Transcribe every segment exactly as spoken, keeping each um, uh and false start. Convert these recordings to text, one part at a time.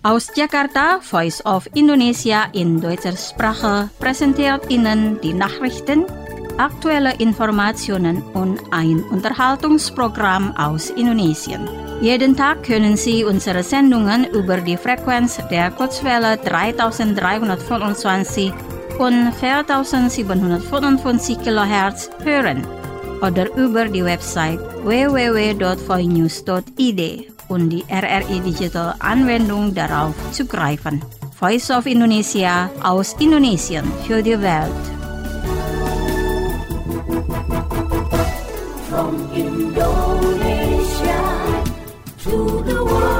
Aus Jakarta, Voice of Indonesia in deutscher Sprache präsentiert Ihnen die Nachrichten, aktuelle Informationen und ein Unterhaltungsprogramm aus Indonesien. Jeden Tag können Sie unsere Sendungen über die Frequenz der Kurzwelle dreitausenddreihundertfünfundzwanzig und viertausendsiebenhundertfünfundfünfzig Kilohertz hören oder über die Website w w w punkt voinews punkt i d und die R R I Digital Anwendung darauf zugreifen. Voice of Indonesia aus Indonesien für die Welt. From Indonesia to the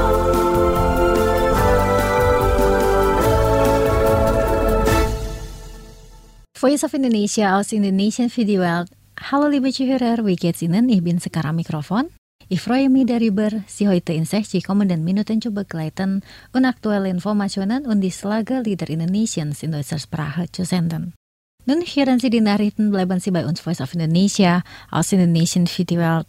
world. Voice of Indonesia aus Indonesien für die Welt. Hallo liebe Zuhörer, wie geht's Ihnen? Ich bin sekarang Mikrofon. Ich freue mich darüber, Sie heute in sechzig kommenden Minuten zu begleiten und aktuelle Informationen und die Schlager Lieder Indonesiens in deutscher Sprache zu senden. Nun hören Sie die Nachrichten, bleiben Sie bei uns Voice of Indonesia aus Indonesien für die Welt.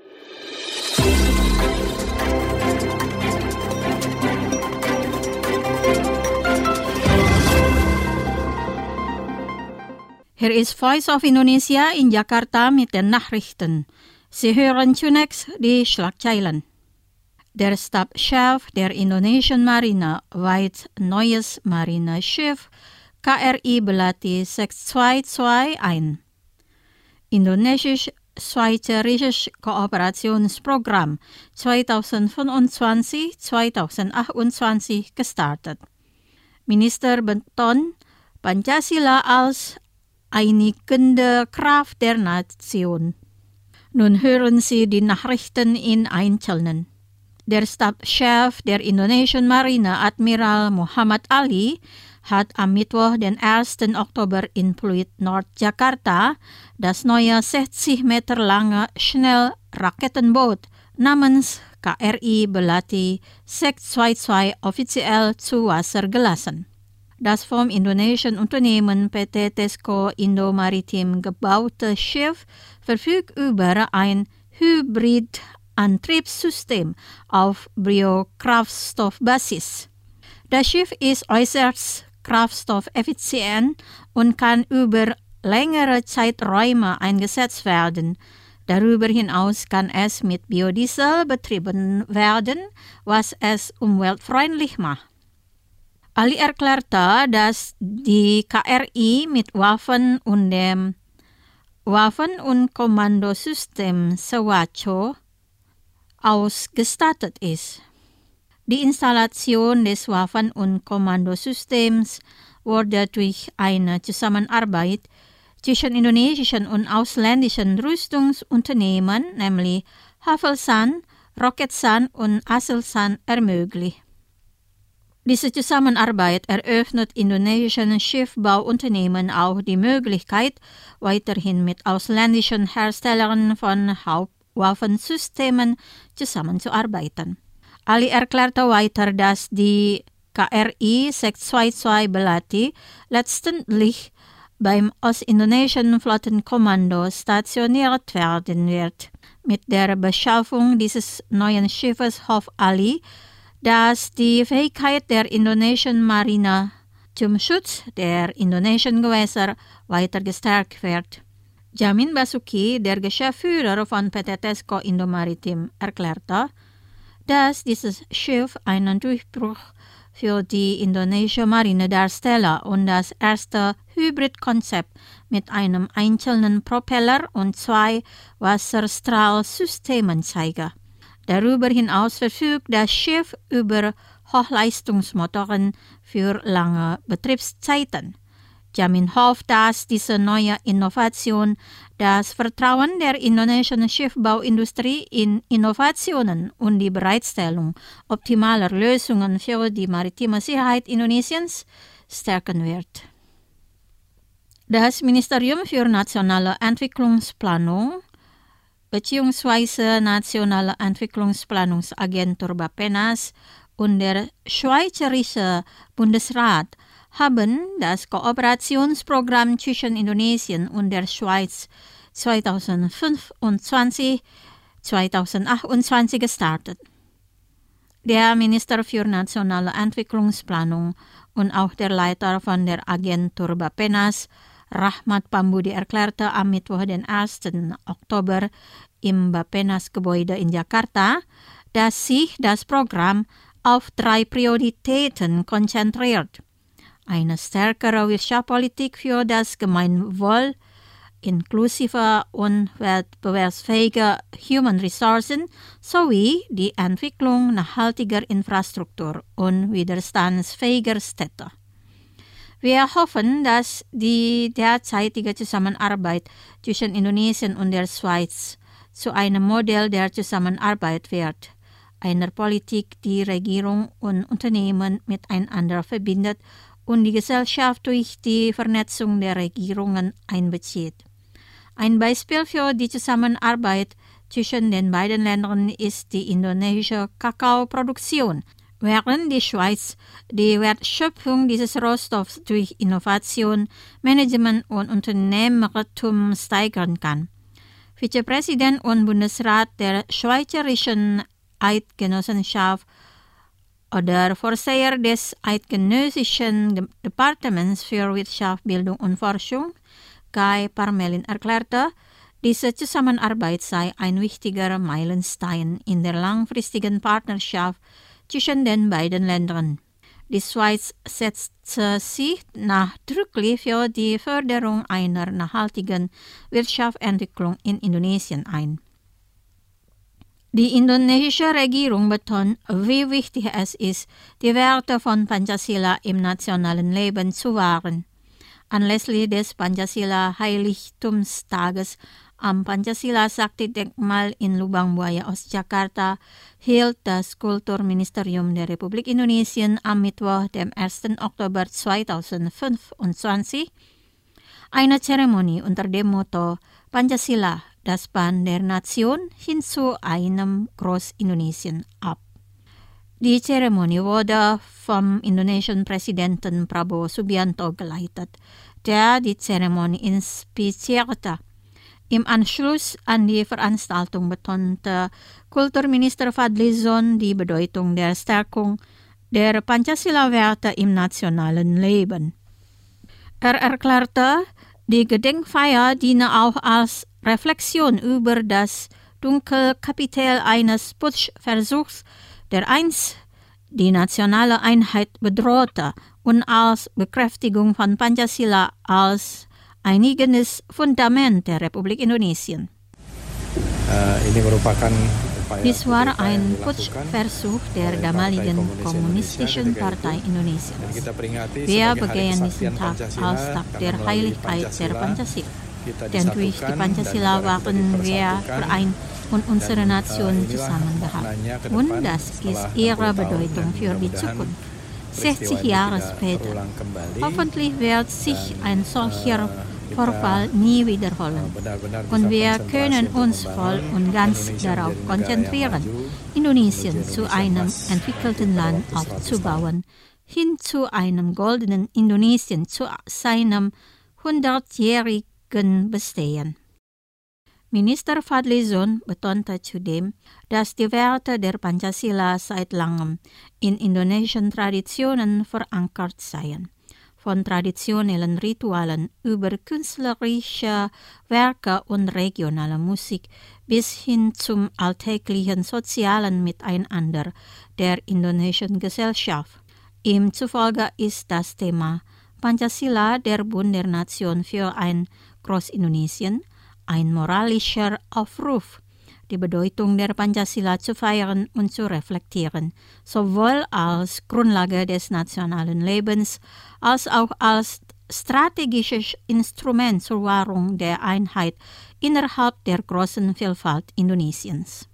Hier ist Voice of Indonesia in Jakarta mit den Nachrichten. Sie hören zunächst die Schlagzeilen. Der Stabschef der Indonesian Marine weiht neues Marineschiff K R I Belati sechshundertzweiundzwanzig ein. Indonesisch-Schweizerisches Kooperationsprogramm zweitausendfünfundzwanzig bis zweitausendachtundzwanzig gestartet. Minister betont Pancasila als einigende Kraft der Nation. Nun hören Sie die Nachrichten in Einzelnen. Der Stabschef der Indonesian Marine, Admiral Muhammad Ali, hat am Mittwoch, den ersten Oktober in Pluit Nord Jakarta, das neue sechzig Meter lange Schnellraketenboot namens K R I Belati sechshundertzweiundzwanzig offiziell zu Wasser gelassen. Das vom indonesischen Unternehmen P T Tesco Indo Maritim gebaute Schiff verfügt über ein Hybrid-Antriebssystem auf Biokraftstoffbasis. Das Schiff ist äußerst kraftstoffeffizient und kann über längere Zeiträume eingesetzt werden. Darüber hinaus kann es mit Biodiesel betrieben werden, was es umweltfreundlich macht. Ali erklärte, dass die K R I mit Waffen und dem Waffen- und Kommandosystem Sewaco ausgestattet ist. Die Installation des Waffen- und Kommandosystems wurde durch eine Zusammenarbeit zwischen indonesischen und ausländischen Rüstungsunternehmen, nämlich Havelsan, Roketsan und Aselsan, ermöglicht. Diese Zusammenarbeit eröffnet indonesischen Schiffbauunternehmen auch die Möglichkeit, weiterhin mit ausländischen Herstellern von Hauptwaffensystemen zusammenzuarbeiten. Ali erklärte weiter, dass die K R I sechshundertzweiundzwanzig Belati letztendlich beim Ostindonesischen Flottenkommando stationiert werden wird. Mit der Beschaffung dieses neuen Schiffes hofft Ali, dass die Fähigkeit der indonesischen Marine zum Schutz der indonesischen Gewässer weiter gestärkt wird. Jamin Basuki, der Geschäftsführer von P T Tesco Indo Maritim, erklärte, dass dieses Schiff einen Durchbruch für die indonesische Marine darstelle und das erste Hybridkonzept mit einem einzelnen Propeller und zwei Wasserstrahlsystemen zeige. Darüber hinaus verfügt das Schiff über Hochleistungsmotoren für lange Betriebszeiten. Jamin hofft, dass diese neue Innovation das Vertrauen der indonesischen Schiffbauindustrie in Innovationen und die Bereitstellung optimaler Lösungen für die maritime Sicherheit Indonesiens stärken wird. Das Ministerium für nationale Entwicklungsplanung bzw. Nationale Entwicklungsplanungsagentur Bapenas und der Schweizerische Bundesrat haben das Kooperationsprogramm zwischen Indonesien und der Schweiz zweitausendfünfundzwanzig bis zweitausendachtundzwanzig gestartet. Der Minister für nationale Entwicklungsplanung und auch der Leiter von der Agentur Bappenas, Rahmat Pambudi, erklärte am Mittwoch, den ersten Oktober, im Bappenas-Gebäude in Jakarta, dass sich das Programm auf drei Prioritäten konzentriert. Eine stärkere Wirtschaftspolitik für das Gemeinwohl, inklusive und wettbewerbsfähige Human Ressourcen sowie die Entwicklung nachhaltiger Infrastruktur und widerstandsfähiger Städte. Wir hoffen, dass die derzeitige Zusammenarbeit zwischen Indonesien und der Schweiz zu einem Modell der Zusammenarbeit wird, einer Politik, die Regierung und Unternehmen miteinander verbindet und die Gesellschaft durch die Vernetzung der Regierungen einbezieht. Ein Beispiel für die Zusammenarbeit zwischen den beiden Ländern ist die indonesische Kakaoproduktion, während die Schweiz die Wertschöpfung dieses Rohstoffs durch Innovation, Management und Unternehmertum steigern kann. Vizepräsident und Bundesrat der Schweizerischen Eidgenossenschaft oder Vorsteher des Eidgenössischen Departements für Wirtschaft, Bildung und Forschung, Guy Parmelin, erklärte, diese Zusammenarbeit sei ein wichtiger Meilenstein in der langfristigen Partnerschaft zwischen den beiden Ländern. Die Schweiz setzte sich nachdrücklich für die Förderung einer nachhaltigen Wirtschaftsentwicklung in Indonesien ein. Die indonesische Regierung betont, wie wichtig es ist, die Werte von Pancasila im nationalen Leben zu wahren. Anlässlich des Pancasila-Heiligtumstages am Pancasila-Sakti-Denkmal in Lubang Buaya, Ostjakarta, hielt das Kulturministerium der Republik Indonesien am Mittwoch, dem ersten Oktober zweitausendfünfundzwanzig, eine Zeremonie unter dem Motto Pancasila, das Band der Nation, hin zu einem Groß-Indonesien ab. Die Zeremonie wurde vom indonesischen Präsidenten Prabowo Subianto geleitet, der die Zeremonie inspizierte. Im Anschluss an die Veranstaltung betonte Kulturminister Fadlizon die Bedeutung der Stärkung der Pancasila-Werte im nationalen Leben. Er erklärte, die Gedenkfeier diene auch als Reflexion über das Dunkelkapitel eines Putschversuchs, der einst die nationale Einheit bedrohte, und als Bekräftigung von Pancasila als einiges Fundament der Republik Indonesien. Uh, ini merupakan Dies war ein Putschversuch der damaligen Kommunistischen Partei Indonesien. Wir begehen diesen Tag als Tag der Heiligkeit der Pancasila. Denn durch die Pancasila waren wir vereint und unsere Nation zusammengehalten. Und das ist ihre Bedeutung für die Zukunft. sechzig Jahre später. Hoffentlich wird sich ein solcher Vorfall nie wiederholen. Und wir können uns voll und ganz darauf konzentrieren, Indonesien zu einem entwickelten Land aufzubauen, hin zu einem goldenen Indonesien, zu seinem hundertjährigen Bestehen. Minister Fadlizon betonte zudem, dass die Werte der Pancasila seit langem in indonesischen Traditionen verankert seien. Von traditionellen Ritualen über künstlerische Werke und regionale Musik bis hin zum alltäglichen sozialen Miteinander der indonesischen Gesellschaft. Ihm zufolge ist das Thema Pancasila, der Bund der Nation für ein Groß-Indonesien, ein moralischer Aufruf, die Bedeutung der Pancasila zu feiern und zu reflektieren, sowohl als Grundlage des nationalen Lebens als auch als strategisches Instrument zur Wahrung der Einheit innerhalb der großen Vielfalt Indonesiens.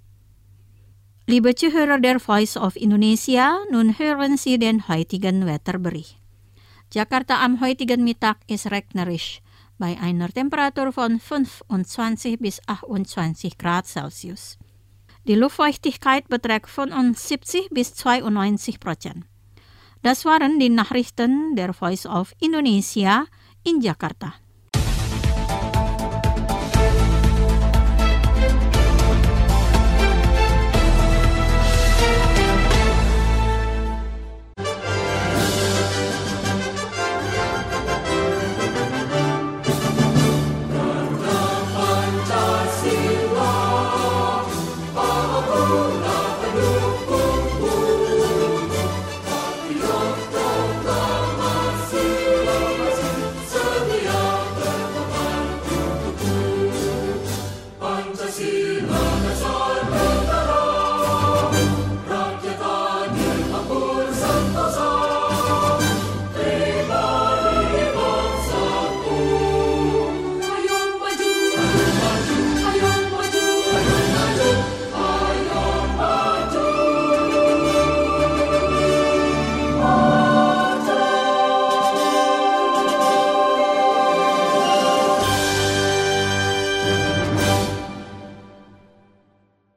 Liebe Zuhörer der Voice of Indonesia, nun hören Sie den heutigen Wetterbericht. Jakarta am heutigen Mittag ist regnerisch, bei einer Temperatur von fünfundzwanzig bis achtundzwanzig Grad Celsius. Die Luftfeuchtigkeit beträgt fünfundsiebzig bis zweiundneunzig Prozent. Das waren die Nachrichten der Voice of Indonesia in Jakarta.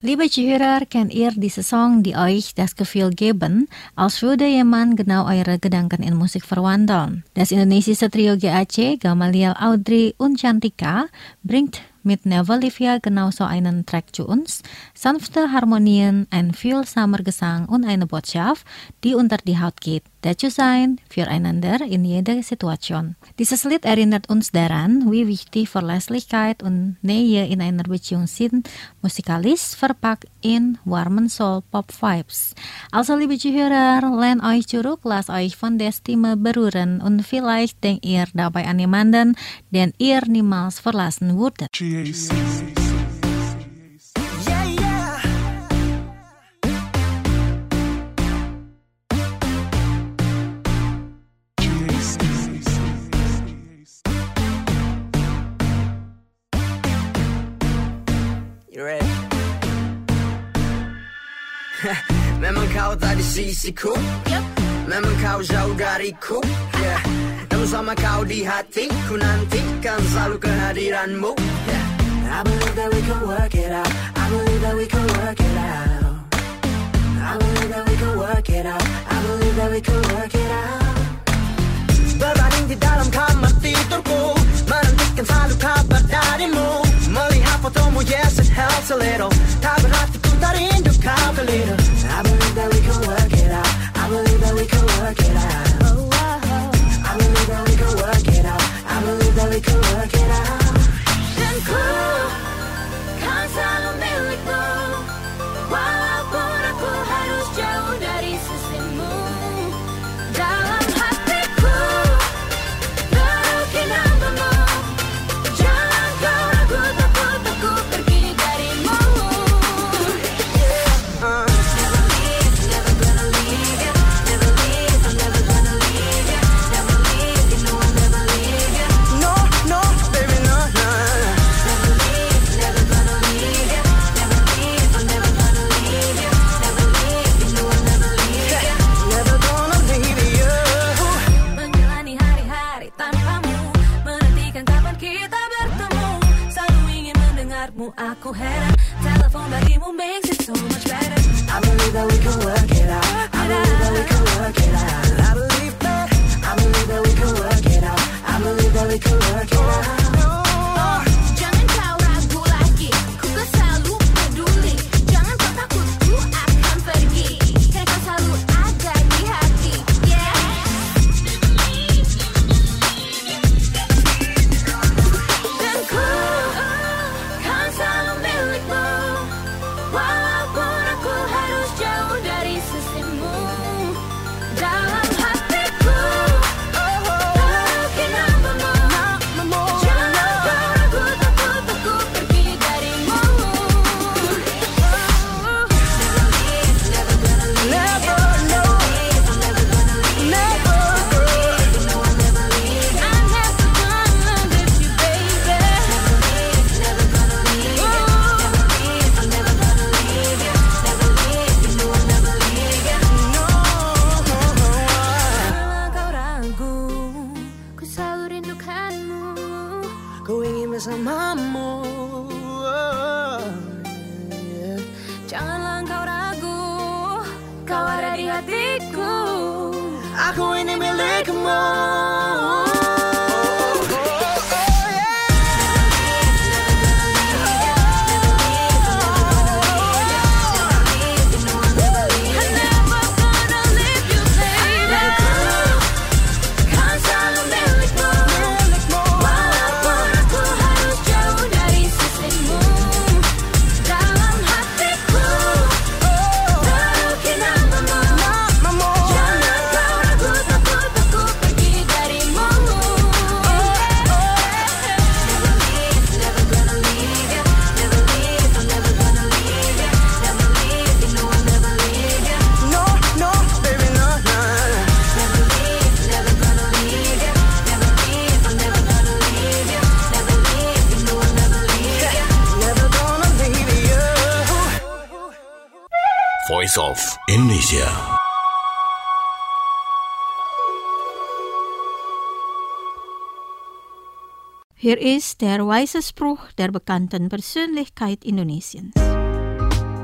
Liebe Zuhörer, kennt ihr diese Song, die euch das Gefühl geben, als würde jemand genau eure Gedanken in Musik verwandeln? Das indonesische Trio G A C, Gamaliel, Audrey und Chantika, bringt mit Never Livia genauso einen Track zu uns, sanfte Harmonien, ein fühlsamer Gesang und eine Botschaft, die unter die Haut geht. Dazu sein füreinander in jeder Situation. Dieses Lied erinnert uns daran, wie wichtig Verlässlichkeit und Nähe in einer Beziehung sind, musikalisch verpackt in warmen Soul-Pop-Vibes. Also liebe Zuhörer, lehnt euch zurück, lasst euch von der Stimme berühren und vielleicht denkt ihr dabei an jemanden, den ihr niemals verlassen würdet. Memang kau tak di sisiku, yep. Memang kau jauh dariku, yeah. Namun sama kau di hatiku, nantikan selalu kehadiranmu, yeah. I believe that we can work it out, I believe that we can work it out, I believe that we can work it out, I believe that we can work it out. Berbaring di dalam kamar tidurku, menantikan selalu kabar darimu. Melihat fotomu, yes it helps a little. Tak berhatiku tak rindu kau keliru. I believe that we can work it out, I believe that we can work it out, oh, oh, oh. I believe that we can work it out, I believe that we can work it out. Dan ku kan selalu milikmu, walaupun aku harus jauh dari sisimu. Dalam hatiku terukin namamu, jangan kau ragu takut aku pergi darimu. Yeah, uh. Never leave, never gonna leave you. Never leave, I'm never gonna leave you. Never leave, you know I'll never leave you. No, no, baby, no, no. Never leave, never gonna leave you. Never leave, I'm never gonna leave you. Never leave, you know I'll never leave you. Never gonna leave you. Menjalani hari-hari tanpamu, menantikan kapan kita bertemu. Selalu ingin mendengarmu, aku heran. Telepon darimu makes it so much better. I believe that we can work it out, I believe that we can work it out, I believe that, I believe that we can work it out, I believe that we can work it out. Oh, jangan kau ragu lagi, ku kan selalu peduli. Jangan kau takut, ku akan pergi. Kan kau selalu ada di hati, yeah. Dan ku kan selalu milikmu, walaupun aku harus jauh dari sisimu. Dalam hatiku terukin namamu, jangan kau ragu takut aku pergi darimu. Never leave, never gonna leave, never, no. I'm never gonna leave, never, you know I'll never leave. I'm never gonna leave you, baby. Never leave, never gonna leave you. Never leave, I'm never gonna leave you. Never leave, you know I'll never leave you. No, janganlah kau ragu, ku selalu rindukanmu. Ku ingin bersamamu. Yeah. Janganlah kau ragu, kau ada di hatiku. Aku ini milikmu. Kan selalu milikmu, walaupun aku harus jauh dari sisimu. Dalam hatiku terukin namamu, jangan kau ragu takut aku pergi darimu. Never leave, never gonna leave you. Never leave, I'm never gonna leave you. Never leave, you know I'll never leave you. No, no, baby, no, no. Never leave, never gonna leave you. Never leave, I'm never gonna leave you. Never leave, you know I'll never leave you. Never gonna leave you. Voice of Indonesia. Hier is der wijze Spruch der bekannten Persönlichkeit Indonesiens.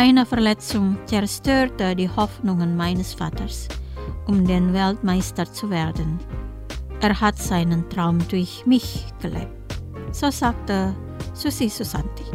Eine Verletzung zerstörte die Hoffnungen meines Vaters, um den Weltmeister zu werden. Er hat seinen Traum durch mich gelebt. So sagte Susi Susanti.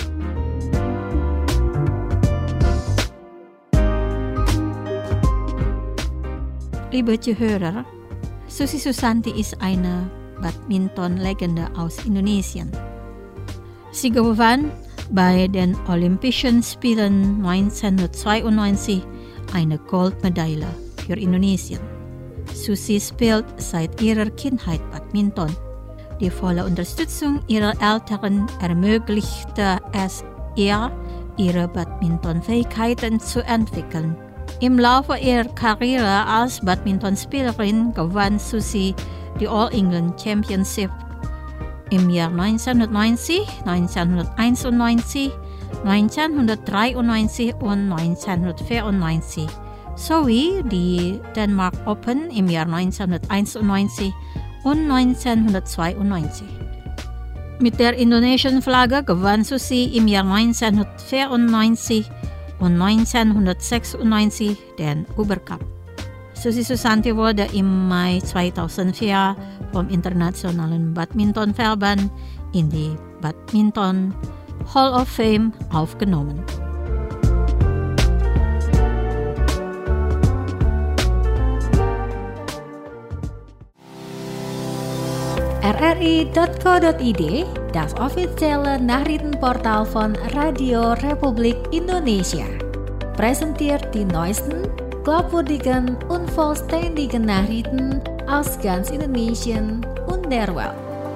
Liebe Zuhörer, Susi Susanti ist eine Badminton-Legende aus Indonesien. Sie gewann bei den Olympischen Spielen neunzehnhundertzweiundneunzig eine Goldmedaille für Indonesien. Susi spielt seit ihrer Kindheit Badminton. Die volle Unterstützung ihrer Eltern ermöglichte es ihr, ihre Badmintonfähigkeiten zu entwickeln. Im Laufe ihrer Karriere als Badmintonspielerin gewann Susi die All England Championship im Jahr neunzehnhundertneunzig, neunzehnhunderteinundneunzig, neunzehnhundertdreiundneunzig und neunzehnhundertvierundneunzig sowie die Denmark Open im Jahr neunzehnhunderteinundneunzig und neunzehnhundertzweiundneunzig. Mit der indonesischen Flagge gewann Susi im Jahr neunzehnhundertvierundneunzig und neunzehnhundertsechsundneunzig den Uber-Cup. Susi Susanti wurde im Mai zweitausendvier vom Internationalen Badmintonverband in die Badminton Hall of Fame aufgenommen. R R I dot co dot I D, das offizielle Nachrichtenportal von Radio Republik Indonesia, präsentiert die neuesten, glaubwürdigen und vollständigen Nachrichten aus ganz Indonesien und der Welt.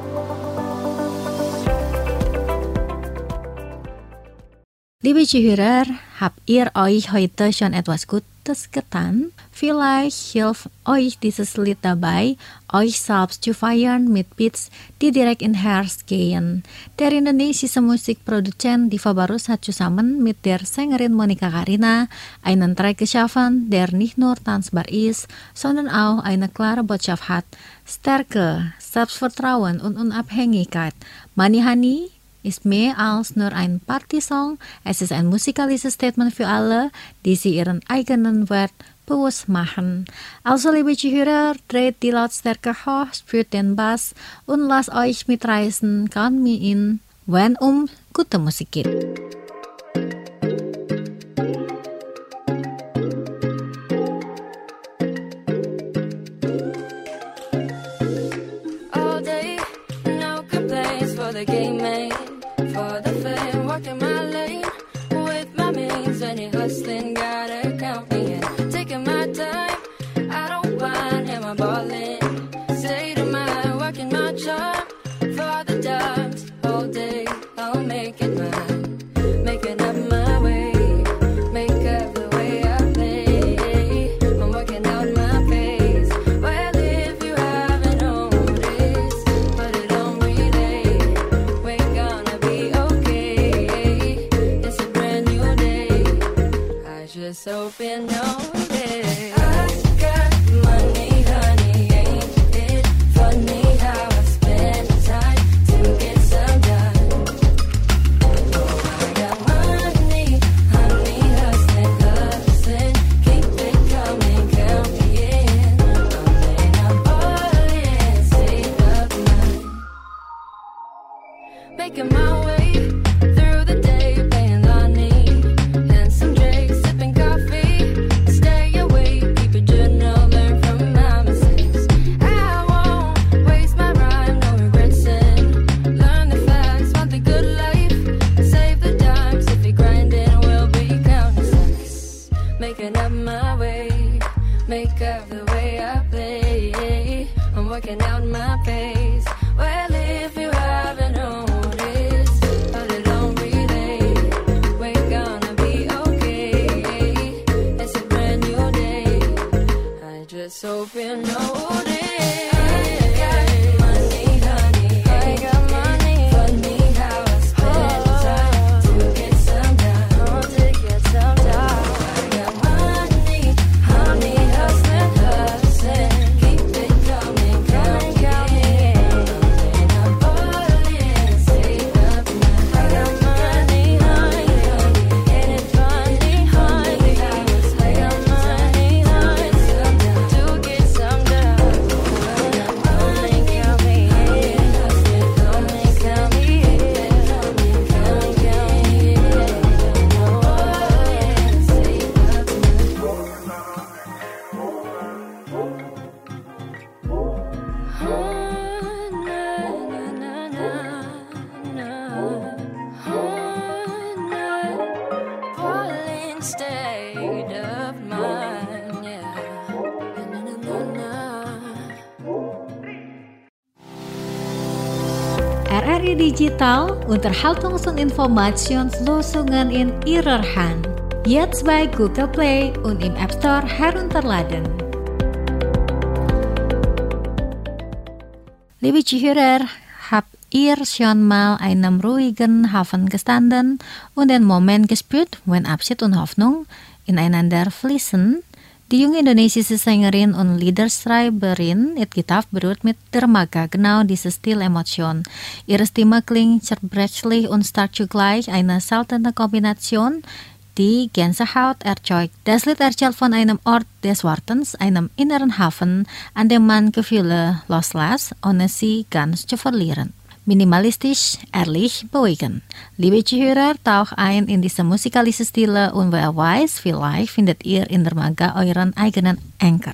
Liebe Zuhörer, habt ihr euch heute schon etwas Gutes getan? Vielleicht hilft euch dieses Lied dabei, euch selbst zu feiern mit Beats, die direkt in Herz gehen. Der indonesische Musikproduzent Diva Barus hat zusammen mit der Sängerin Monica Karina einen Track geschaffen, der nicht nur tanzbar ist, sondern auch eine klare Botschaft hat. Stärke, Selbstvertrauen und Unabhängigkeit. Money Honey ist mehr als nur ein Partysong, es ist ein musikalisches Statement für alle, die sich ihren eigenen Wert bewusst machen. Also liebe Zuhörer, dreht die Lautstärke hoch, spürt den Bass und lasst euch mitreißen, count me in, wenn um gute Musik geht. All day, no complaints for the game made. For the fame, walking my lane with my means, and you hustling, gotta count me in. Taking my time, I don't whine, am I ballin'? State of mind, working my charm for the dogs. All day, I'll make it mine. Making up my way, make up the way I play. I'm working out my pace. Well, if you haven't noticed, put it on relay. We're gonna be okay. It's a brand new day. I just hope you know it. I got money, honey, ain't it funny how I spend time to get some done? Oh, I got money, honey, hustling, hustling, keep it coming, count me in. I'm ballin', save up mine. Making my way through the day, playing Lonnie and some Drake, sipping coffee, stay awake, keep a journal, learn from my mistakes. I won't waste my rhyme, no regretsing. Learn the facts, want the good life, save the dimes. If you're grinding, we'll be counting stacks. Making up my way, make up the way I play. I'm working out my pace. Well, if you haven't noticed, put it on relay. We're gonna be okay. It's a brand new day. I just hope you notice. I got money, honey. I got money. Funny how I spend time to get some down, to get some down. I got money, honey, hustling, hustling, keep it coming, coming, coming. And I'm ballin', save up now. I got money, honey, honey, ain't it funny R R I Digital unterhaltungsun informationslösungen in ihrer Hand. Jetzt bei Google Play und im App Store herunterladen. Liebe Zuhörer, habt ihr schon mal einem ruhigen Hafen gestanden und den Moment gespürt, wenn Abschied und Hoffnung ineinander fließen? Die junge indonesische Sängerin und Liederschreiberin Edgitaf berührt mit Dermaga genau diese Stilemotion. Ihre Stimme klingt zerbrechlich und stark zugleich, eine seltene Kombination, die Gänsehaut erzeugt. Das Lied erzählt von einem Ort des Wartens, einem inneren Hafen, an dem man Gefühle loslässt, ohne sie ganz zu verlieren. Minimalistisch, ehrlich, beruhigend. Liebe Zuhörer, taucht ein in diese musikalische Stile und wer weiß, vielleicht findet ihr in Dermaga euren eigenen Anker.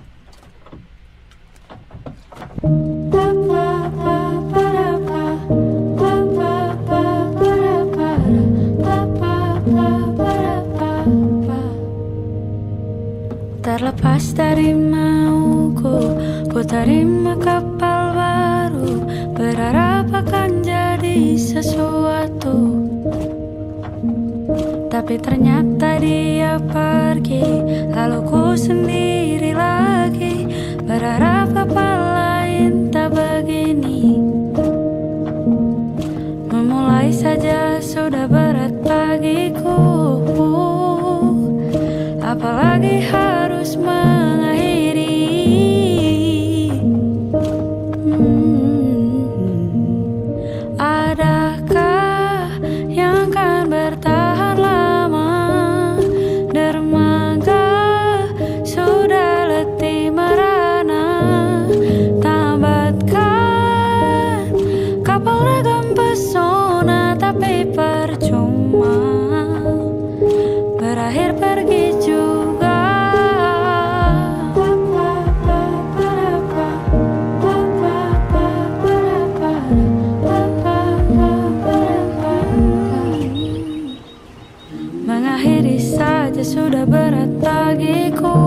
Terlepas dari mauku, ku terima kapal baru, berharap akan jadi sesuatu. Tapi ternyata dia pergi, lalu ku sendiri lagi, berharap kapal lain tak begini. Memulai saja sudah berat bagiku, apalagi harus mengakhiri. hmm. Adakah yang akan bertahan lama? Dermaga sudah letih merana, tambatkan kapal ragam pesona, tapi percuma, berakhir pergi juga. Mengakhiri saja sudah berat bagiku,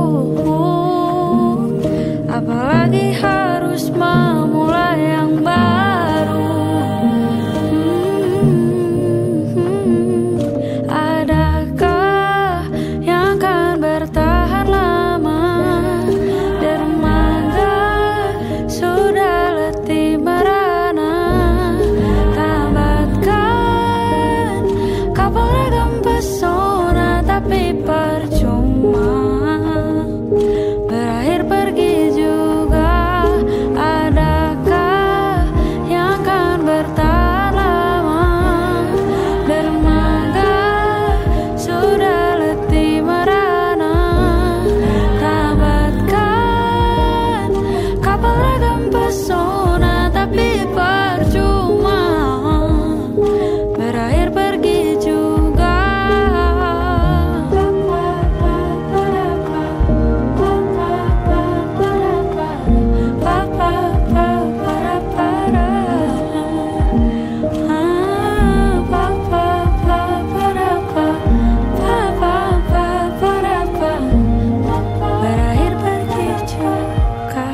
apalagi harus memulai yang baru. Adakah yang akan bertahan lama? Dermaga sudah letih merana, tambatkan kapal ragam pesona, tapi percuma, berakhir pergi juga. Adakah yang akan bertahan lama? Dermaga sudah letih merana, tambatkan kapal ragam pesona, tapi percuma, berakhir pergi juga. Berakhir pergi juga.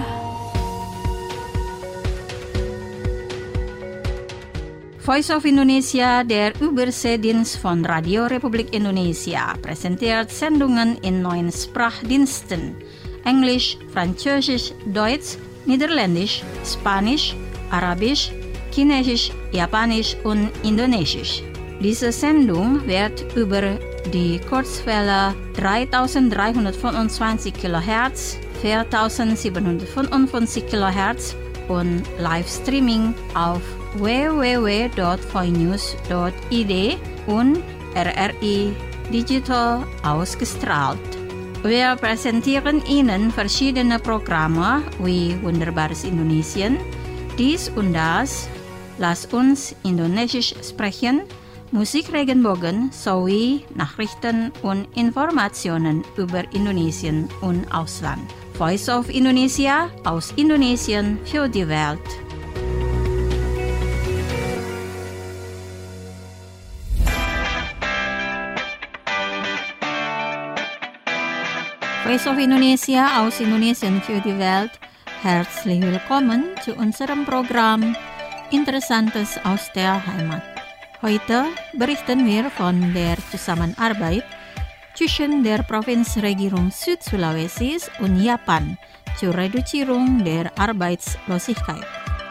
Voice of Indonesia, der Überseedienst von Radio Republik Indonesia, präsentiert Sendungen in neun Sprachdiensten: Englisch, Französisch, Deutsch, Niederländisch, Spanisch, Arabisch, Chinesisch, Japanisch und Indonesisch. Diese Sendung wird über die Kurzwelle dreitausenddreihundertfünfundzwanzig Kilohertz, viertausendsiebenhundertfünfundfünfzig Kilohertz und Livestreaming auf w w w punkt voinews punkt i d und R R I Digital ausgestrahlt. Wir präsentieren Ihnen verschiedene Programme wie Wunderbares Indonesien, dies und das, Lass uns Indonesisch sprechen, Musik Regenbogen sowie Nachrichten und Informationen über Indonesien und Ausland. Voice of Indonesia, aus Indonesien für die Welt. Voice of Indonesia aus Indonesien für die Welt. Herzlich willkommen zu unserem Programm Interessantes aus der Heimat. Heute berichten wir von der Zusammenarbeit zwischen der Provinzregierung Südsulawesi und Japan zur Reduzierung der Arbeitslosigkeit.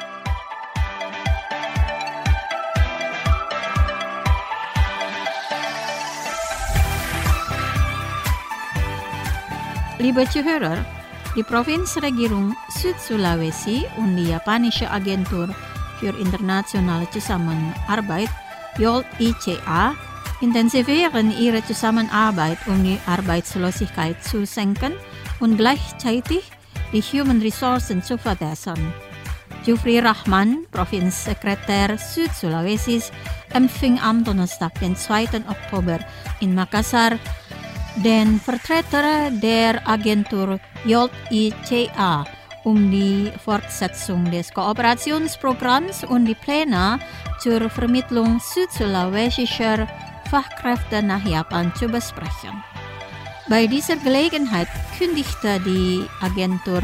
Liebe Zuhörer, die Provinzregierung Südsulawesi und die japanische Agentur für internationale Zusammenarbeit, J I C A, intensivieren ihre Zusammenarbeit, um die Arbeitslosigkeit zu senken und gleichzeitig die Human Resources zu verbessern. Jufri Rahman, Provinzsekretär Südsulawesi, empfing am Donnerstag, den zweiten Oktober in Makassar, den Vertreter der Agentur J I C A, um die Fortsetzung des Kooperationsprogramms und die Pläne zur Vermittlung südsulawesischer Fachkräfte nach Japan zu besprechen. Bei dieser Gelegenheit kündigte die Agentur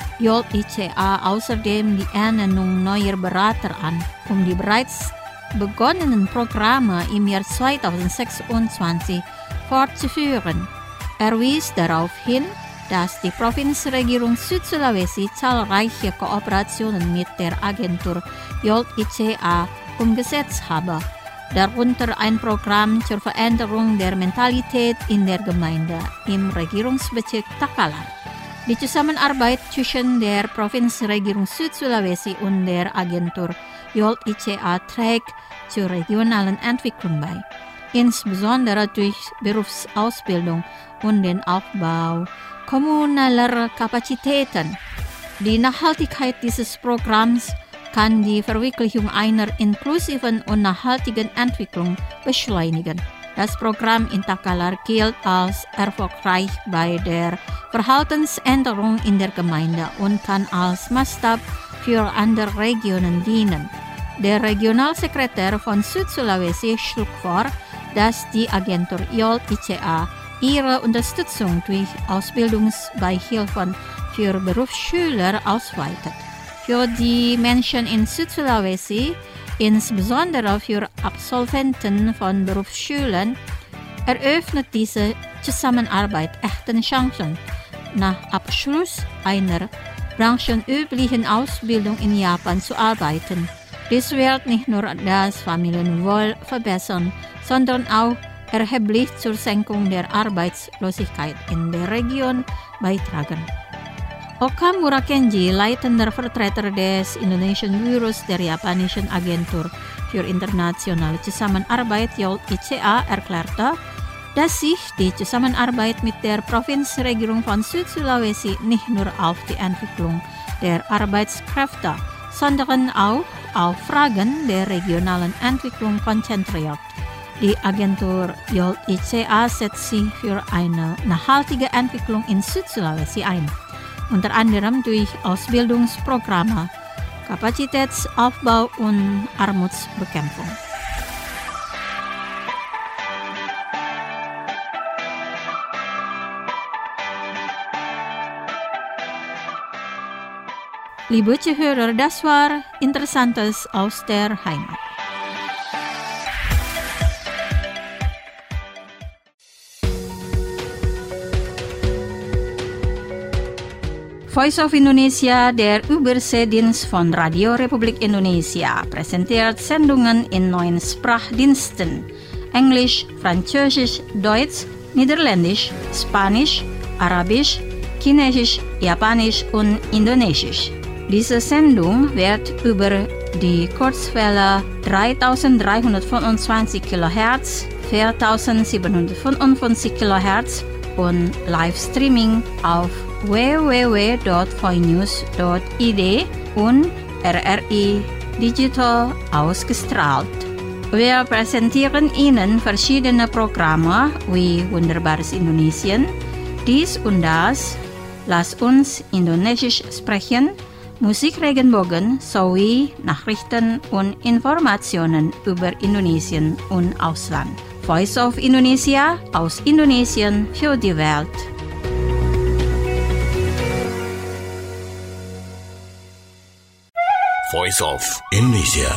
J I C A außerdem die Ernennung neuer Berater an, um die bereits begonnenen Programme im Jahr zweitausendsechsundzwanzig fortzuführen. Er wies darauf hin, dass die Provinzregierung Südsulawesi zahlreiche Kooperationen mit der Agentur J I C A umgesetzt habe, darunter ein Programm zur Veränderung der Mentalität in der Gemeinde im Regierungsbezirk Takalar. Die Zusammenarbeit zwischen der Provinzregierung Südsulawesi und der Agentur J I C A trägt zur regionalen Entwicklung bei, insbesondere durch Berufsausbildung und den Aufbau kommunaler Kapazitäten. Die Nachhaltigkeit dieses Programms kann die Verwirklichung einer inklusiven und nachhaltigen Entwicklung beschleunigen. Das Programm in Takalar gilt als erfolgreich bei der Verhaltensänderung in der Gemeinde und kann als Maßstab für andere Regionen dienen. Der Regionalsekretär von Südsulawesi schlug vor, dass die Agentur J I C A ihre Unterstützung durch Ausbildungsbeihilfen für Berufsschüler ausweitet. Für die Menschen in Südsulawesi, insbesondere für Absolventen von Berufsschulen, eröffnet diese Zusammenarbeit echte Chancen, nach Abschluss einer branchenüblichen Ausbildung in Japan zu arbeiten. Dies wird nicht nur das Familienwohl verbessern, sondern auch erheblich zur Senkung der Arbeitslosigkeit in der Region beitragen. Okamura Kenji, leitender Vertreter des Indonesian Büros der japanischen Agentur für internationale Zusammenarbeit J I C A, erklärte, dass sich die Zusammenarbeit mit der Provinzregierung von Südsulawesi nicht nur auf die Entwicklung der Arbeitskräfte, sondern auch auf Fragen der regionalen Entwicklung konzentriert. Die Agentur J I C A setzt sich für eine nachhaltige Entwicklung in Südsulawesi ein, unter anderem durch Ausbildungsprogramme, Kapazitätsaufbau und Armutsbekämpfung. Liebe Zuhörer, das war Interessantes aus der Heimat. Voice of Indonesia, der Überseedienst von Radio Republik Indonesia, präsentiert Sendungen in neun Sprachdiensten: Englisch, Französisch, Deutsch, Niederländisch, Spanisch, Arabisch, Chinesisch, Japanisch und Indonesisch. Diese Sendung wird über die Kurzwelle dreitausenddreihundertfünfundzwanzig Kilohertz, viertausendsiebenhundertfünfundfünfzig Kilohertz und Livestreaming auf w w w punkt voinews punkt i d und R R I Digital ausgestrahlt. Wir präsentieren Ihnen verschiedene Programme wie Wunderbares Indonesien, dies und das, Lass uns Indonesisch sprechen, Musik Regenbogen sowie Nachrichten und Informationen über Indonesien und Ausland. Voice of Indonesia, aus Indonesien für die Welt. Voice of Indonesia.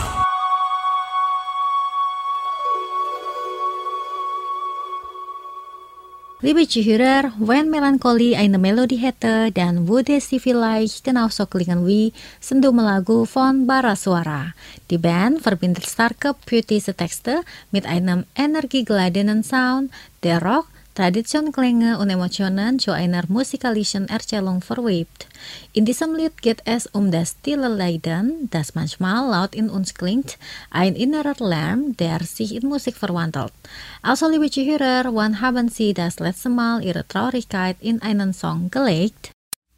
Liebe Zuhörer, When Melancholy eine Melodie hätte, dann würde sie vielleicht genauso klingen wie sendu Melagu von Barasuara. Die Band verbindet starke poetische Texte mit einem energiegeladenen Sound, der Rock, Traditionklänge und Emotionen zu einer musikalischen Erzählung verwebt. In diesem Lied geht es um das stille Leiden, das manchmal laut in uns klingt, ein innerer Lärm, der sich in Musik verwandelt. Also, liebe Zuhörer, wann haben Sie das letzte Mal Ihre Traurigkeit in einen Song gelegt?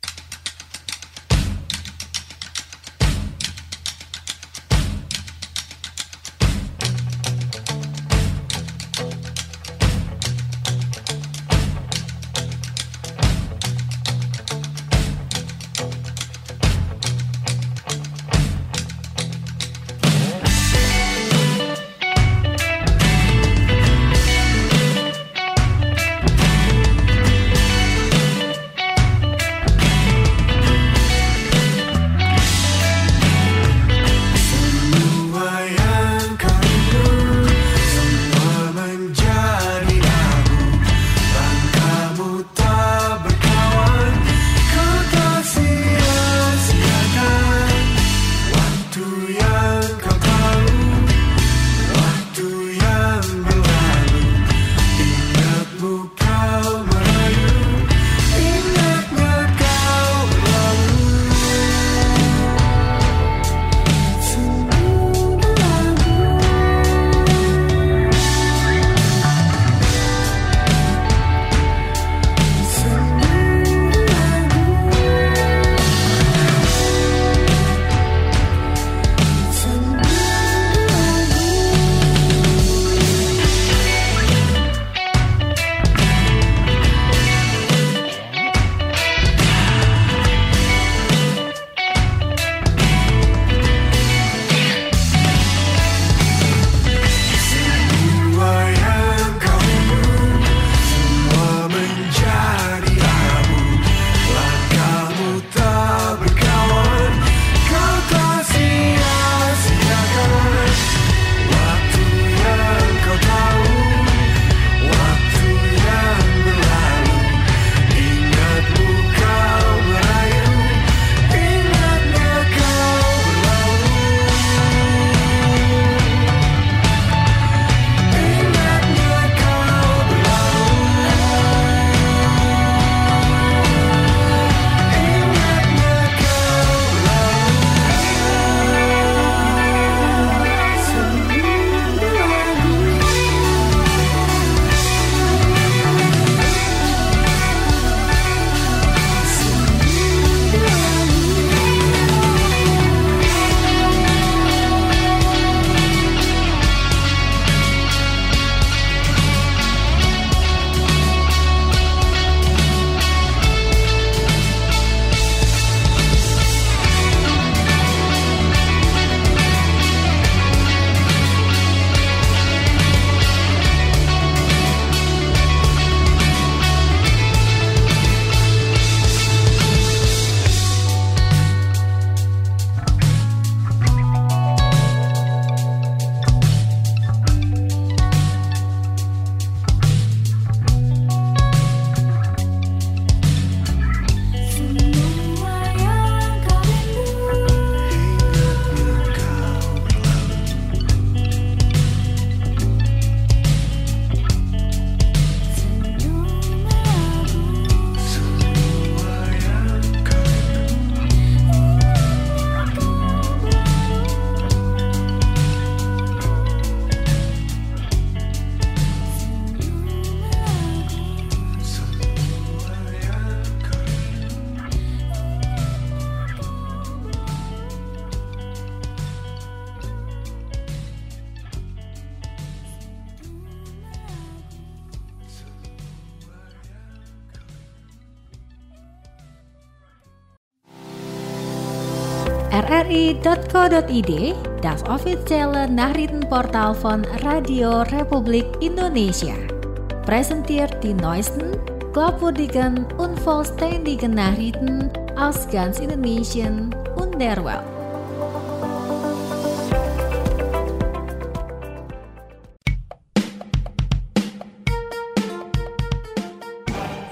r r i dot co dot i d, das offizielle Nachrichtenportal von Radio Republik Indonesia. Präsentiert die neuesten, glaubwürdigen und vollständigen Nachrichten aus ganz Indonesien und der Welt.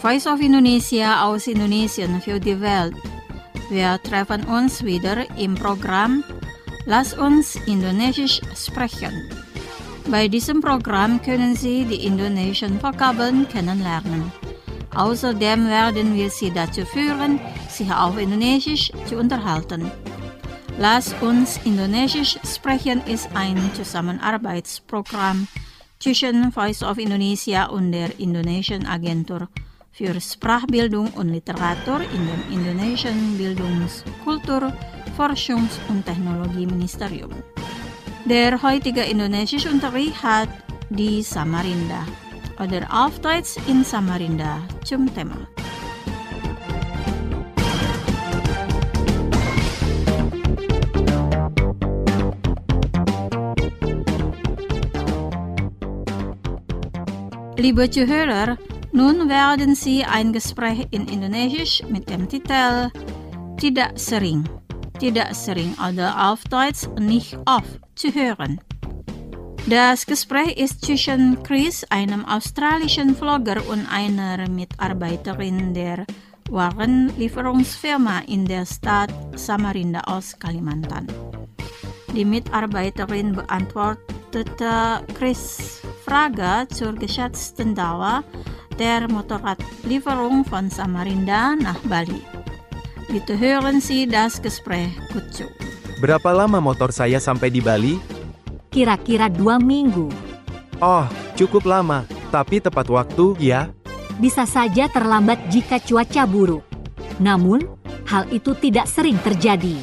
Voice of Indonesia aus Indonesien für die Welt. Wir treffen uns wieder im Programm Lass uns Indonesisch sprechen. Bei diesem Programm können Sie die indonesischen Vokabeln kennenlernen. Außerdem werden wir Sie dazu führen, sich auf Indonesisch zu unterhalten. Lass uns Indonesisch sprechen ist ein Zusammenarbeitsprogramm zwischen Voice of Indonesia und der Indonesischen Agentur für Sprachbildung und Literatur in dem Indonesischen Bildungs-, Kultur-, Forschungs- und Technologieministerium. Der heutige Indonesischunterricht hat die Samarinda oder auf Deutsch in Samarinda zum Thema. Liebe Zuhörer, nun werden Sie ein Gespräch in Indonesisch mit dem Titel Tidak sering, tidak sering oder auf Deutsch nicht oft zu hören. Das Gespräch ist zwischen Chris, einem australischen Vlogger, und einer Mitarbeiterin der Warenlieferungsfirma in der Stadt Samarinda aus Kalimantan. Die Mitarbeiterin beantwortete Chris' Frage zur geschätzten Dauer der Motorradlieferung von Samarinda nach Bali. Bitte hören Sie das Gespräch gut zu. Berapa lama motor saya sampai di Bali? Kira-kira dua minggu. Oh, cukup lama, tapi tepat waktu, ya? Bisa saja terlambat jika cuaca buruk. Namun, hal itu tidak sering terjadi.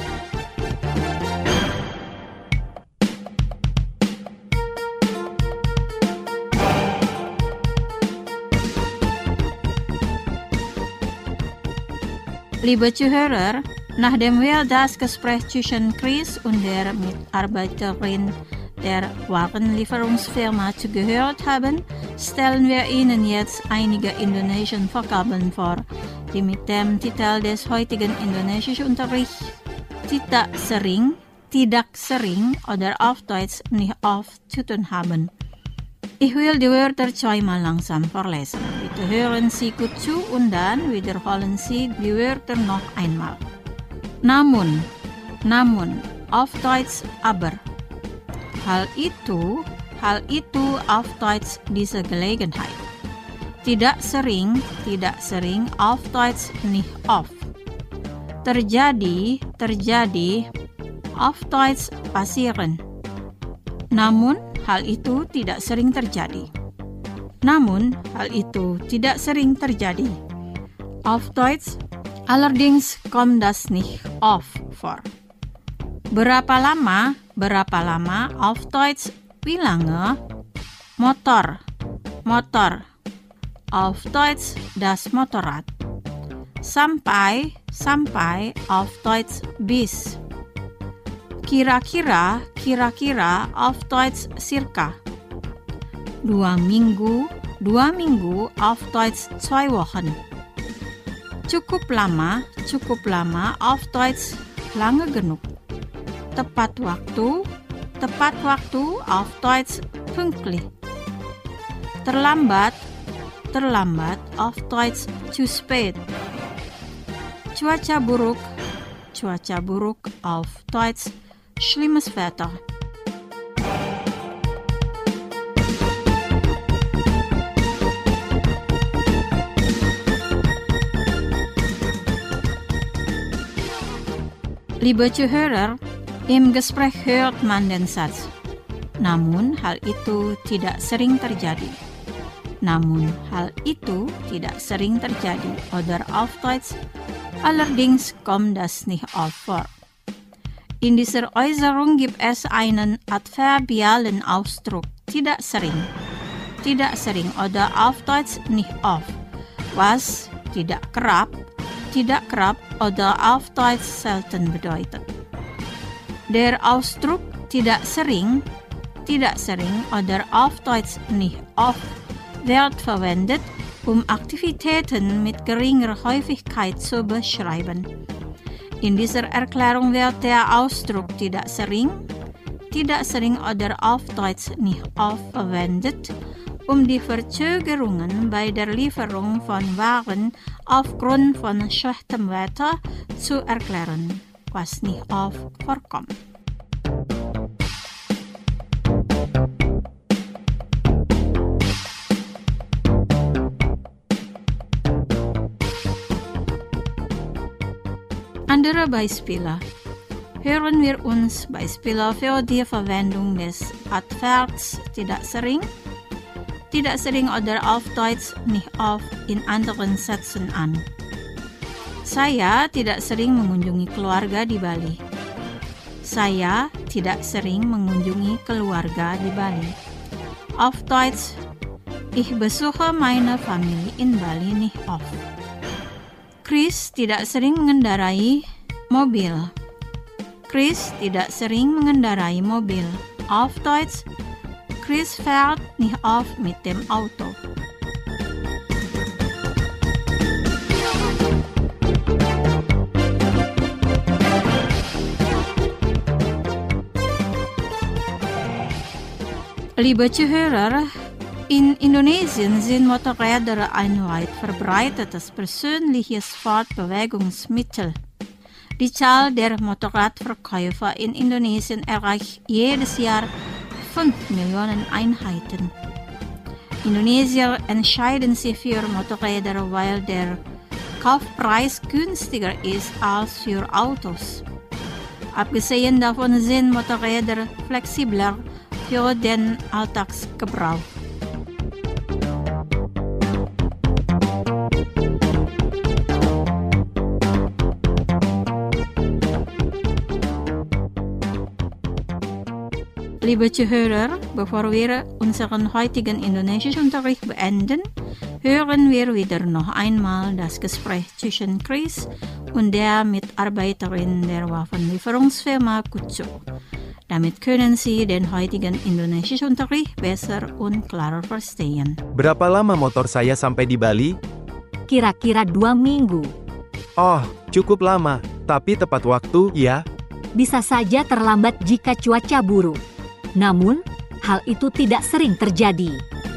Liebe Zuhörer, nachdem wir das Gespräch zwischen Chris und der Mitarbeiterin der Warenlieferungsfirma zugehört haben, stellen wir Ihnen jetzt einige indonesische Vokabeln vor, die mit dem Titel des heutigen Indonesischunterrichts Tidak sering, tidak sering oder auf Deutsch nicht oft zu tun haben. Ich will die Wörter zweimal langsam vorlesen. Bitte hören Sie gut zu und dann wiederholen Sie die Wörter noch einmal. Namun, namun, auf Deutsch aber. Hal itu, hal itu auf Deutsch diese Gelegenheit. Tidak sering, tidak sering, auf Deutsch nicht oft. Terjadi, terjadi, auf Deutsch passieren. Namun, hal itu tidak sering terjadi. Namun, hal itu tidak sering terjadi. Auf Deutsch, allerdings kommt das nicht oft vor. Berapa lama, berapa lama, auf Deutsch, wie lange? Motor, motor. Auf Deutsch, das Motorrad. Sampai, sampai, auf Deutsch, bis. Kira-kira, kira-kira, auf Deutsch circa. Dua minggu, dua minggu, auf Deutsch zwei Wochen. Cukup lama, cukup lama, auf Deutsch lange genug. Tepat waktu, tepat waktu, auf Deutsch pünktlich. Terlambat, terlambat, auf Deutsch zu spät. Cuaca buruk, cuaca buruk, auf Deutsch schlimmes Wetter. Liebe Zuhörer, im Gespräch hört man den Satz, namun hal itu tidak sering terjadi. Namun hal itu tidak sering terjadi oder auf Deutsch, allerdings kommt das nicht oft vor. In dieser Äußerung gibt es einen adverbialen Ausdruck, tidak sering, tidak sering oder auf Deutsch nicht oft, was tidak kerap, tidak kerap oder auf Deutsch selten bedeutet. Der Ausdruck tidak sering, tidak sering oder auf Deutsch nicht oft wird verwendet, um Aktivitäten mit geringer Häufigkeit zu beschreiben. In dieser Erklärung wird der Ausdruck tidak sering, tidak sering oder auf Deutsch nicht oft verwendet, um die Verzögerungen bei der Lieferung von Waren aufgrund von schlechtem Wetter zu erklären, was nicht oft vorkommt. Andere Beispiele. Hören wir uns Beispiele für die Verwendung des Adverbs tidak sering, tidak sering oder auf Deutsch nicht oft in anderen Sätzen an. Saya tidak sering mengunjungi keluarga di Bali. Saya tidak sering mengunjungi keluarga di Bali. Auf Deutsch, ich besuche meine Familie in Bali nicht oft. Chris tidak sering mengendarai mobil. Chris tidak sering mengendarai mobil. Auf Deutsch, Chris fährt nicht oft mit dem Auto. Liebe Zuhörer, in Indonesien sind Motorräder ein weit verbreitetes persönliches Fortbewegungsmittel. Die Zahl der Motorradverkäufer in Indonesien erreicht jedes Jahr fünf Millionen Einheiten. Indonesier entscheiden sich für Motorräder, weil der Kaufpreis günstiger ist als für Autos. Abgesehen davon sind Motorräder flexibler für den Alltagsgebrauch. Liebe Zuhörer, bevor wir unseren heutigen Indonesischunterricht beenden, hören wir wieder noch einmal das Gespräch zwischen Chris und der Mitarbeiterin der Waffenlieferungsfirma Kutsu. Damit können Sie den heutigen Indonesischunterricht besser und klarer verstehen. Berapa lama motor saya sampai di Bali? Kira-kira dua minggu. Oh, cukup lama, tapi tepat waktu, ya? Bisa saja terlambat jika cuaca buruk. Namun, hal itu tidak sering terjadi.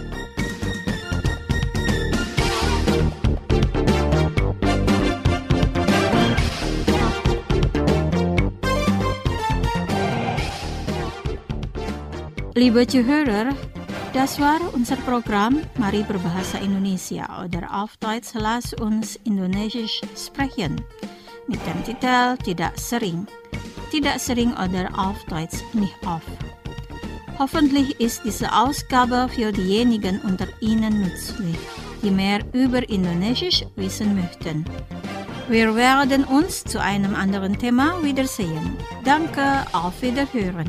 Liebe Zuhörer, das war unser Programm Mari Berbahasa Indonesia oder auf Deutsch Lass uns Indonesisch sprechen mit dem Titel Tidak Sering. Tidak sering oder auf Deutsch nicht oft. Hoffentlich ist diese Ausgabe für diejenigen unter Ihnen nützlich, die mehr über Indonesisch wissen möchten. Wir werden uns zu einem anderen Thema wiedersehen. Danke, auf Wiederhören.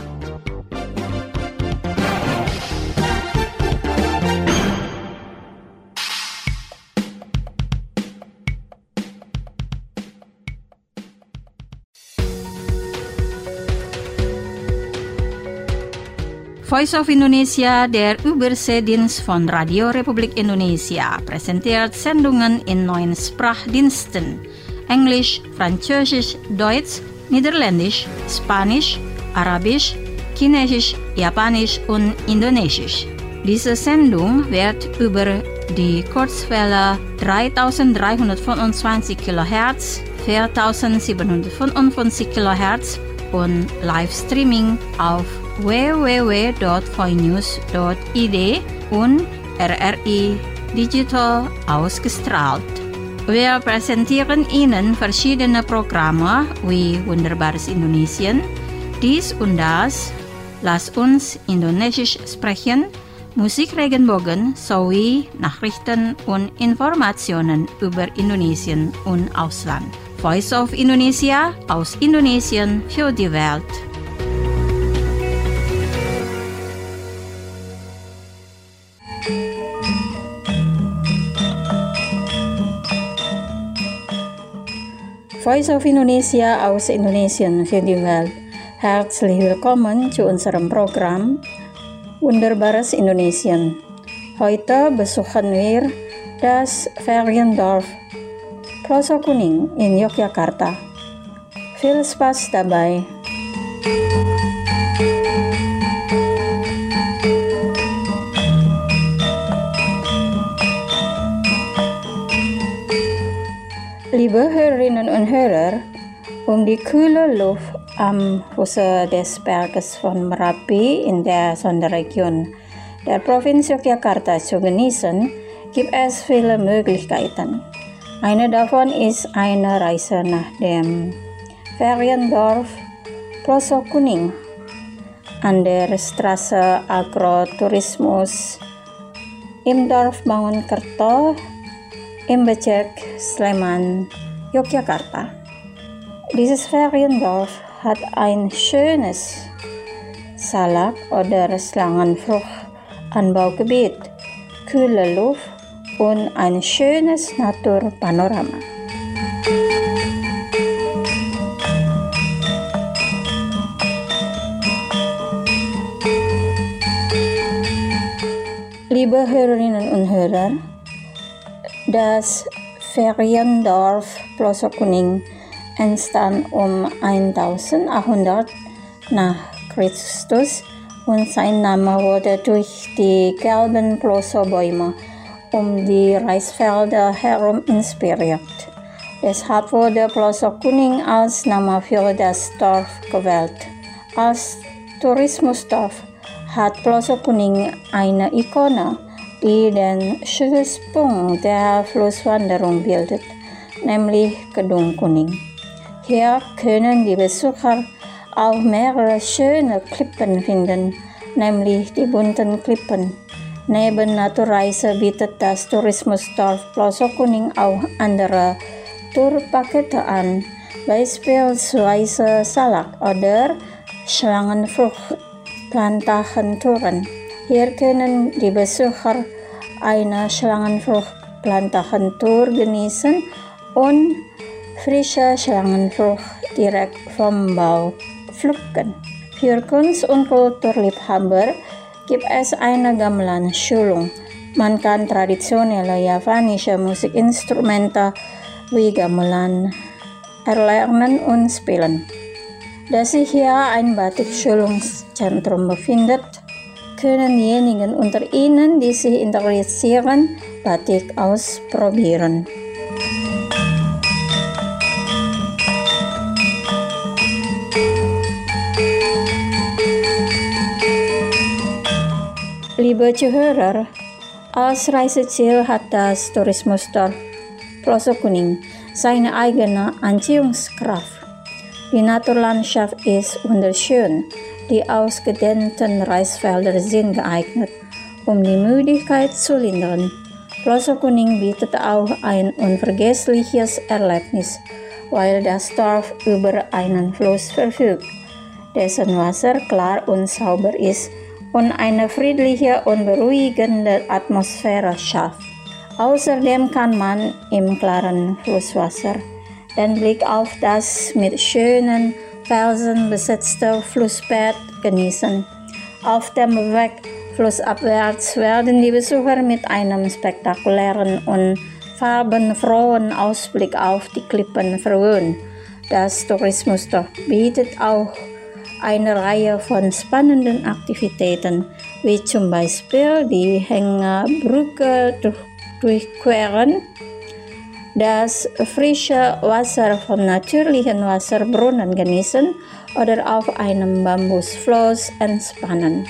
Voice of Indonesia, der Überseedienst von Radio Republik Indonesia, präsentiert Sendungen in neun Sprachdiensten: Englisch, Französisch, Deutsch, Niederländisch, Spanisch, Arabisch, Chinesisch, Japanisch und Indonesisch. Diese Sendung wird über die Kurzwelle dreitausenddreihundertfünfundzwanzig Kilohertz, viertausendsiebenhundertfünfundfünfzig Kilohertz und Livestreaming auf w w w punkt voinews punkt i d und R R I Digital ausgestrahlt. Wir präsentieren Ihnen verschiedene Programme wie Wunderbares Indonesien, dies und das, Lass uns Indonesisch sprechen, Musikregenbogen sowie Nachrichten und Informationen über Indonesien und Ausland. Voice of Indonesia aus Indonesien für die Welt. Voice of Indonesia aus Indonesien für die Welt. Herzlich willkommen zu unserem Programm Wunderbares Indonesien. Heute besuchen wir das Feriendorf Ploso Kuning in Yogyakarta. Viel Spaß dabei! Liebe Hörerinnen und Hörer, um die kühle Luft am Fuße des Berges von Merapi in der Sonderregion der Provinz Yogyakarta zu genießen, gibt es viele Möglichkeiten. Eine davon ist eine Reise nach dem Feriendorf Plosok Kuning an der Straße Agrotourismus im Dorf Mangunkerto im Bezirk Sleman, Yogyakarta. Dieses Feriendorf hat ein schönes Salak- oder Schlangenfruchtanbaugebiet, kühle Luft und ein schönes Naturpanorama. Liebe Hörerinnen und Hörer, das Feriendorf Plosok Kuning entstand um eintausendachthundert nach Christus und sein Name wurde durch die gelben Plosok-Bäume um die Reisfelder herum inspiriert. Deshalb wurde Plosok Kuning als Name für das Dorf gewählt. Als Tourismusdorf hat Plosok Kuning eine Ikone, die den Schlusspunkt der Flusswanderung bildet, nämlich Gedung Kuning. Hier können die Besucher auch mehrere schöne Klippen finden, nämlich die bunten Klippen. Neben Naturreise bietet das Tourismusdorf Plosok Kuning auch andere Tourpakete an, beispielsweise Salak- oder Schlangenfruchtplantagentouren. Hier können die Besucher eine Schlangenfruchtplantagentour genießen und frische Schlangenfrucht direkt vom Bau pflücken. Für Kunst- und Kulturliebhaber gibt es eine Gamelan-Schulung. Man kann traditionelle javanische Musikinstrumente wie Gamelan erlernen und spielen. Da sich hier ein Batik-Schulungszentrum befindet, können diejenigen unter Ihnen, die sich interessieren, Batik ausprobieren. Liebe Zuhörer, als Reiseziel hat das Tourismusdorf Plosok Kuning seine eigene Anziehungskraft. Die Naturlandschaft ist wunderschön. Die ausgedehnten Reisfelder sind geeignet, um die Müdigkeit zu lindern. Plosok Kuning bietet auch ein unvergessliches Erlebnis, weil das Dorf über einen Fluss verfügt, dessen Wasser klar und sauber ist und eine friedliche und beruhigende Atmosphäre schafft. Außerdem kann man im klaren Flusswasser den Blick auf das mit schönen Felsen besetzte Flussbett genießen. Auf dem Weg flussabwärts werden die Besucher mit einem spektakulären und farbenfrohen Ausblick auf die Klippen verwöhnt. Das Tourismusdorf bietet auch eine Reihe von spannenden Aktivitäten, wie zum Beispiel die Hängebrücke durchqueren, das frische Wasser vom natürlichen Wasserbrunnen genießen oder auf einem Bambusfloß entspannen.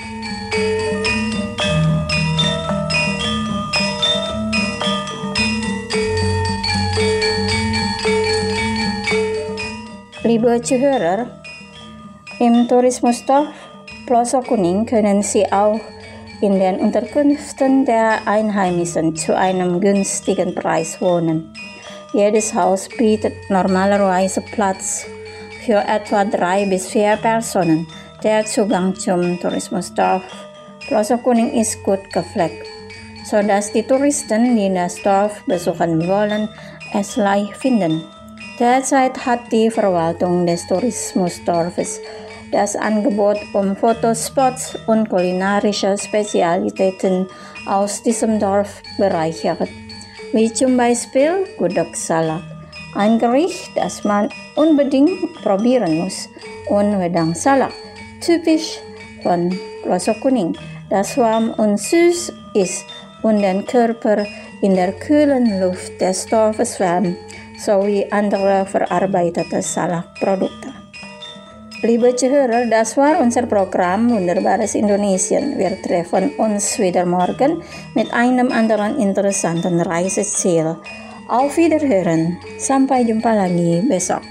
Liebe Zuhörer, im Tourismusdorf Plosok Kuning können Sie auch in den Unterkünften der Einheimischen zu einem günstigen Preis wohnen. Jedes Haus bietet normalerweise Platz für etwa drei bis vier Personen. Der Zugang zum Tourismusdorf Plosok Kuning ist gut gepflegt, sodass die Touristen, die das Dorf besuchen wollen, es leicht finden. Derzeit hat die Verwaltung des Tourismusdorfes das Angebot um Fotospots und kulinarische Spezialitäten aus diesem Dorf bereichert, wie zum Beispiel Gudeg Salak, ein Gericht, das man unbedingt probieren muss, und Wedang Salak, typisch von Plosok Kuning, das warm und süß ist und den Körper in der kühlen Luft des Dorfes wärmt, so wie andere verarbeitete Salakprodukte. Liebe Zuhörer, das war unser Programm Wunderbares Indonesien. Wir treffen uns wieder morgen mit einem anderen interessanten Reiseziel. Auf Wiederhören. Sampai jumpa lagi besok.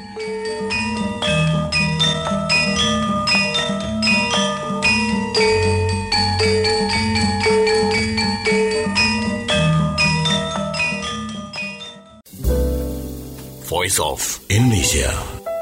Voice of Indonesia.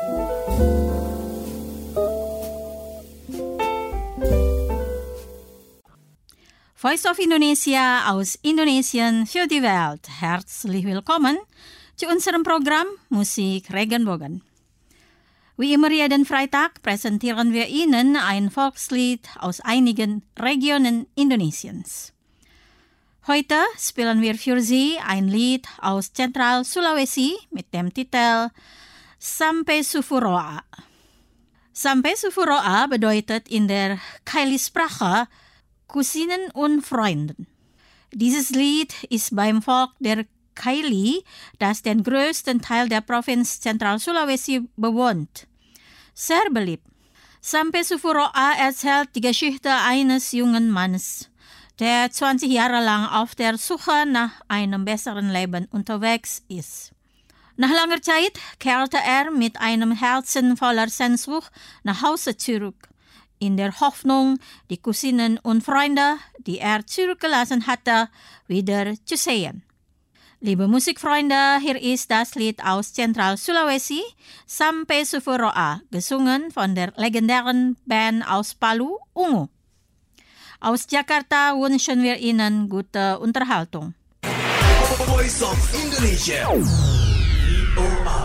Voice of Indonesia aus Indonesien für die Welt. Herzlich willkommen zu unserem Programm Musik Regenbogen. Wie immer jeden Freitag präsentieren wir Ihnen ein Volkslied aus einigen Regionen Indonesiens. Heute spielen wir für Sie ein Lied aus Zentral Sulawesi mit dem Titel Sampai Sufuroa. Sampai Sufuroa bedeutet in der Kaili-Sprache Cousinen und Freunden. Dieses Lied ist beim Volk der Kaili, das den größten Teil der Provinz Zentral Sulawesi bewohnt, sehr beliebt. Sampai Sufuroa erzählt die Geschichte eines jungen Mannes, der zwanzig Jahre lang auf der Suche nach einem besseren Leben unterwegs ist. Nach langer Zeit kehrte er mit einem Herzen voller Sehnsucht nach Hause zurück, in der Hoffnung, die Cousinen und Freunde, die er zurückgelassen hatte, wieder zu sehen. Liebe Musikfreunde, hier ist das Lied aus Zentral Sulawesi, Sampai Sufuroa, gesungen von der legendären Band aus Palu, Ungu. Aus Jakarta wünschen wir Ihnen gute Unterhaltung. Voice of Indonesia. V O R.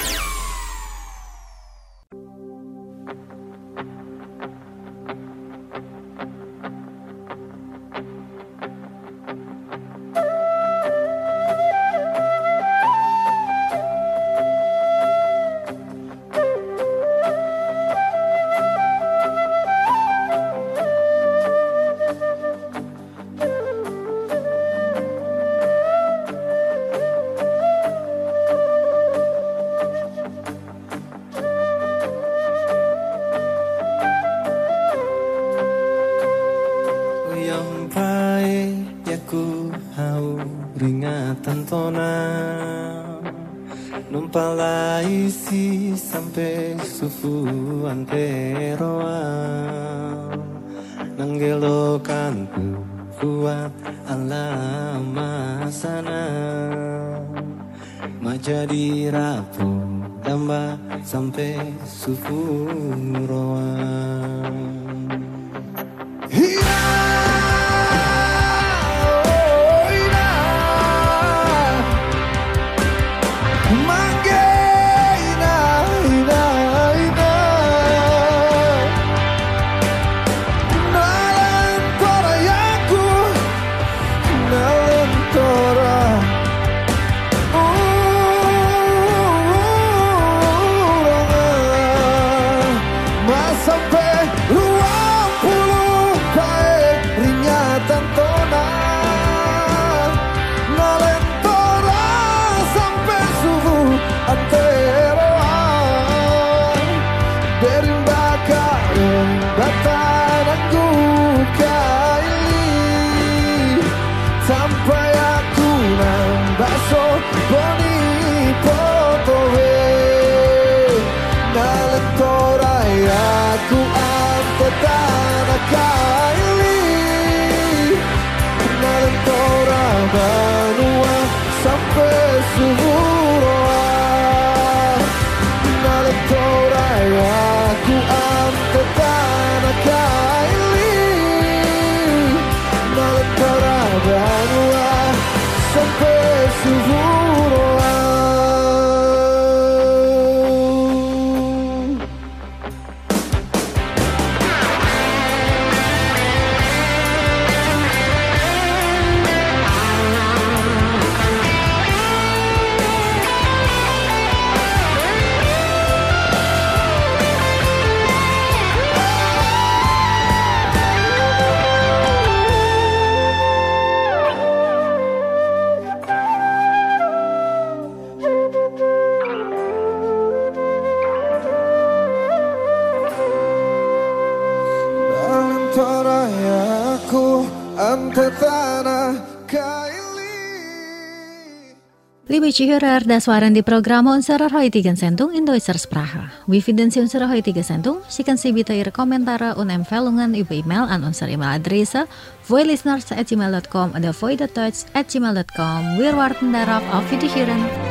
Numpalaisi sampai sufu anteroa nanggelokanku kuat alama sana majadi rapu damba sampai sufu roa. torayaku ante tanah kaili. Liebe Zuhörer, das waren die Programme unserer heutigen Sendung in deutscher Sprache. Wir finden Sie unsere heutige Sendung. Schicken Sie bitte Ihre Kommentare und Empfehlungen über E-Mail an unsere E-Mail-Adresse voilisteners at gmail dot com oder voidedeutsch at gmail dot com. Wir warten darauf. Auf Wiederhören.